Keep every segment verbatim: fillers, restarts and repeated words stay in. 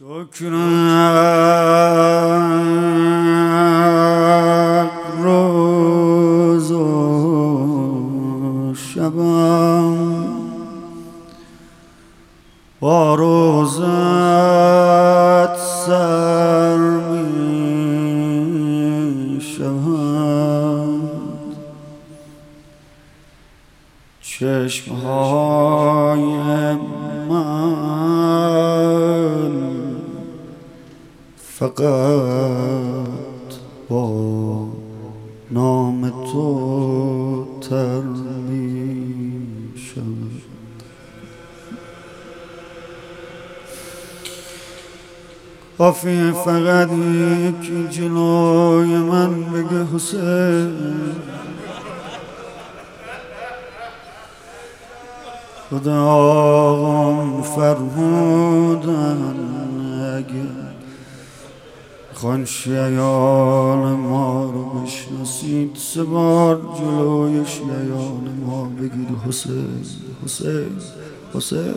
شکرت روز و شبم با روزت سر می شود چشمهای من فقط با نام تو تر می شود. کافیه فقط یکی جلوی من بگه حسین، خدا آقام فرمودن اگه خان شیعان ما رو بشناسید سه بار جلوی شیعان ما بگید حسین حسین حسین.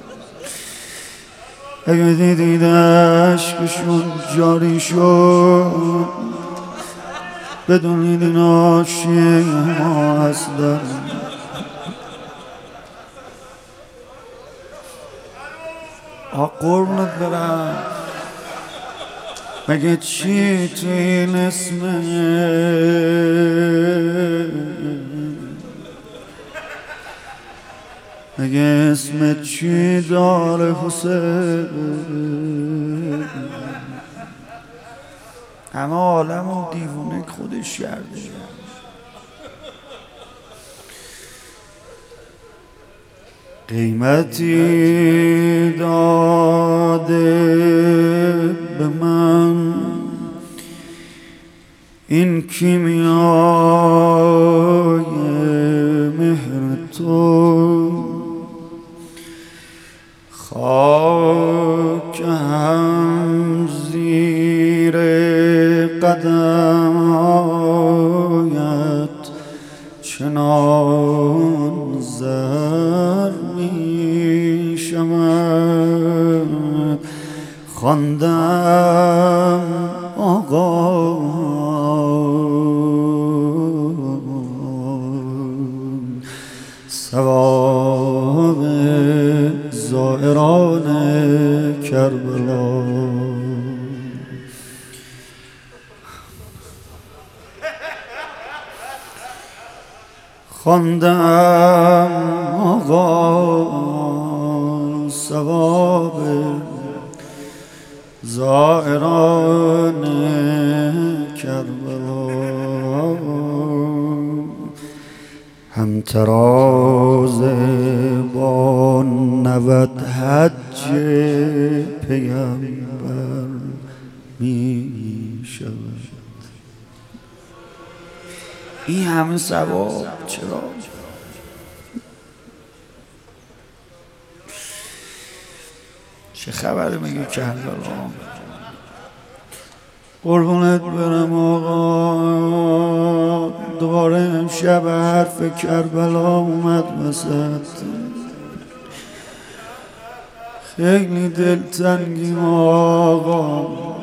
اگه دیدید عشقشون جاری شد بدونید اینا شیعه ما هستن. آقا قربونت برم، مگه چی تو این اسمه مگه اسم چی داره حسین؟ همه عالم و دیوونه خودش کرده. قیمتی داده به من این کیمیای مهر تو، خاک هم زیر قدم‌هایت چنان زر می شود. خواندم آقا ثواب زائران کربلا. خواندم آقا ثواب زائران کربلا. هم تراز با نود حج پیامبر می شود. این همه ثواب چرا؟ چه خبره مگه کربلا؟ قربونت برم آقا، دوباره امشب حرف کربلا اومد وسط. خیلی دلتنگیم آقا،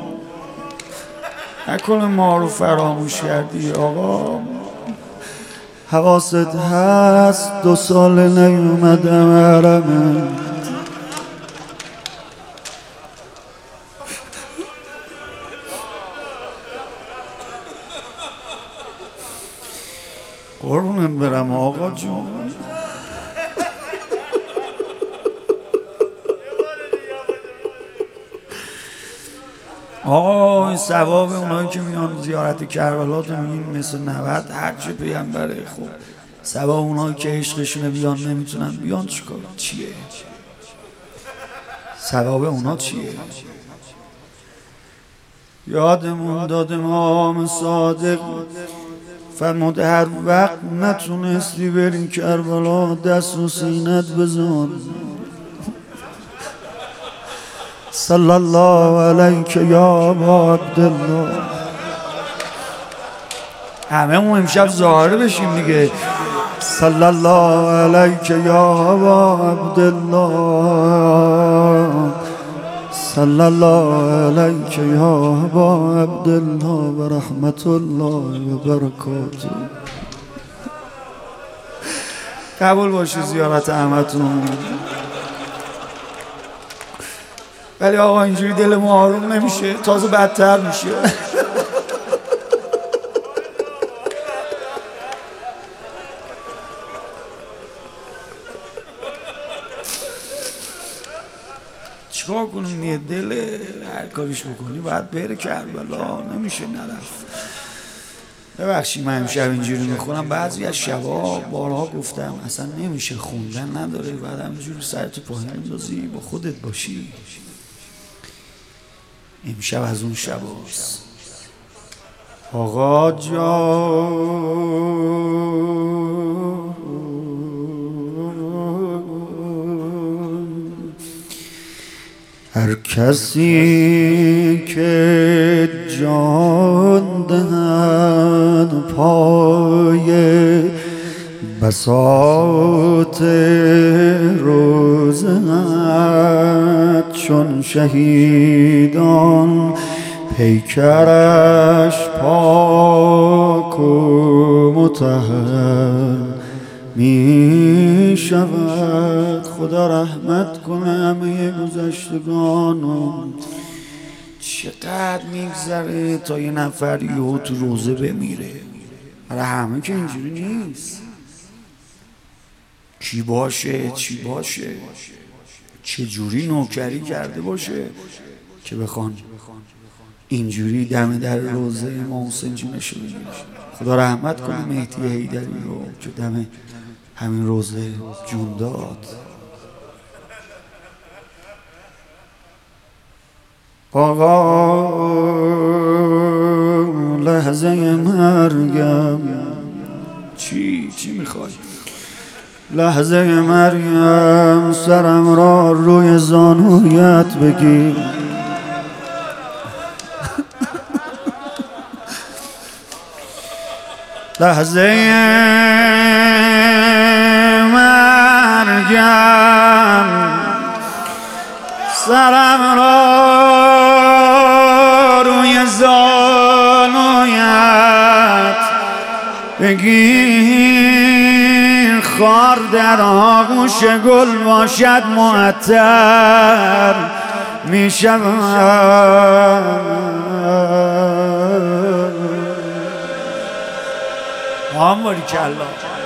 نکنه ما رو فراموش کردی آقا. حواست هست دو سال نیومدم حرمه، قربونم برم آقا جون. آقا این ثواب اونایی که میان زیارت کربلا تو میگین مثل نود حج پیامبره. خب ثواب اونایی که عشقشونه بیان نمیتونن بیان چیکار چیه؟ ثواب اونا چیه؟ یادمون داد امام صادق فرمود هر وقت نتونستی بری کربلا دست و سینت بزن صلی الله علیک یا ابا عبدالله. همه اون امشب ظاهره بشیم دیگه. صلی الله علیک یا ابا عبدالله صلی الله علیک یا ابا عبدالله و رحمت الله و برکاته. قبول باشه زیارت همتون. ولی آقا اینجوری دل ما آروم نمیشه، تازه بدتر میشه. چیکار کنیم؟ یه دل هر کاریش بکنی باید بره کربلا، نمیشه نرفت. ببخشید من امشب اینجوری میخونم، بعضی از شبا بارها گفتم اصلا نمیشه، خوندن نداره، بعد همینجوری سرتو پایین میندازی با خودت باشی. امشب از اون شباست. آقا جان هر کسی که جان دهد پای بساط روزت، چون شهیدان پیکرش پاک و مطهر می شود. خدا رحمت کنه همه گذشتگانم. چقدر میگذره تا یه نفر یهو تو روزه بمیره؟ برای همه که اینجوری نیست. کی باشه چی باشه، چه جوری نوکری کرده باشه که بخوان اینجوری دم در روزه امام حسین جونشو بگیره. خدا رحمت کنه مهدی حیدری رو که دم همین روزه جون داد. آقا لحظه مرگم چی چی میخوای؟ لحظه مرگم سرم را روی زانویت بگیر. لحظه مرگم سرم را روی زانویت بگیر. خار در آغوش گل باشد معطر می شود. هم باری کلا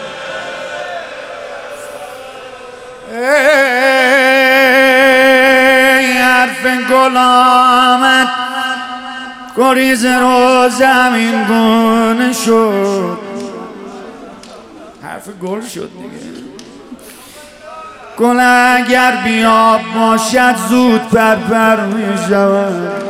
ای حرف گل آمد گریز رو زمین گونه شد. حرف گل شد دیگه. گل اگر بیاب باشد زود پر پر می شود.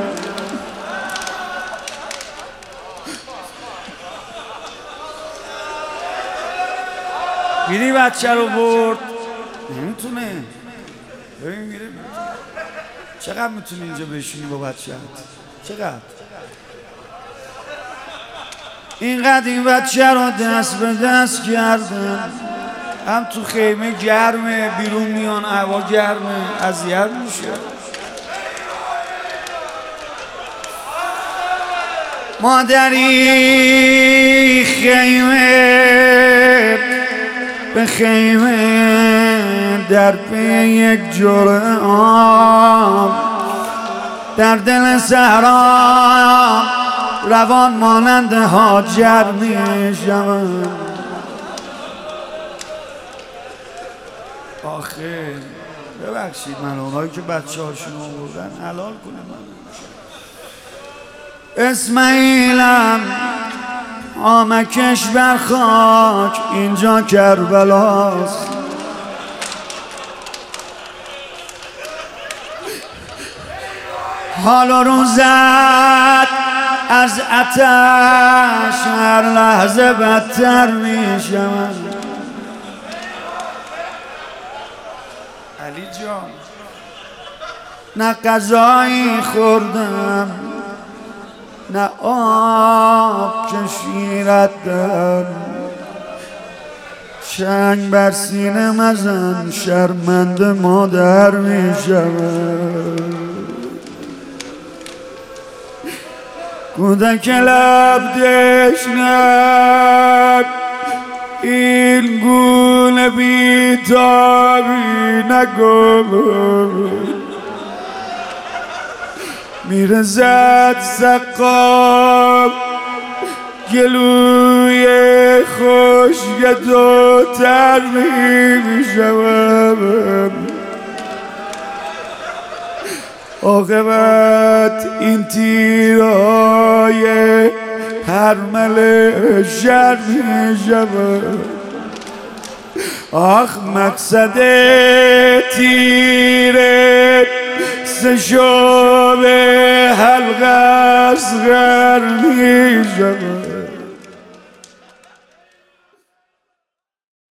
دیدی بچه رو برد؟ نمیتونه. ببین میره چقدر میتونی اینجا بشینی با بچه هت؟ چقدر؟ اینقدر این بچه رو دست به دست کردن. هم تو خیمه گرمه، بیرون میان هوا گرمه، اذیت میشه. مادری خیمه به خیمه در پی یک جرعه آب در دل صحرا روان مانند هاجر می شود. آخه ببخشید من اونایی که بچه هاشون آوردن حلال کنه من اسماعیلم آمکش بر خاک اینجا کربلاست. حال و روزت از آتش هر لحظه بدتر می شود. علی جان نه غذایی خوردم نه آب که شیرت دارم. چنگ بر سینه مزن شرمنده مادر می شود. کودک لب دشنم این گونه بیتابی نکن میرزد سقام گلوی خشک تو تر میشوم عاقبت این تیرهای هرمل شر میشوم آخ مقصد تیره سشاب حلق اصغر میشوم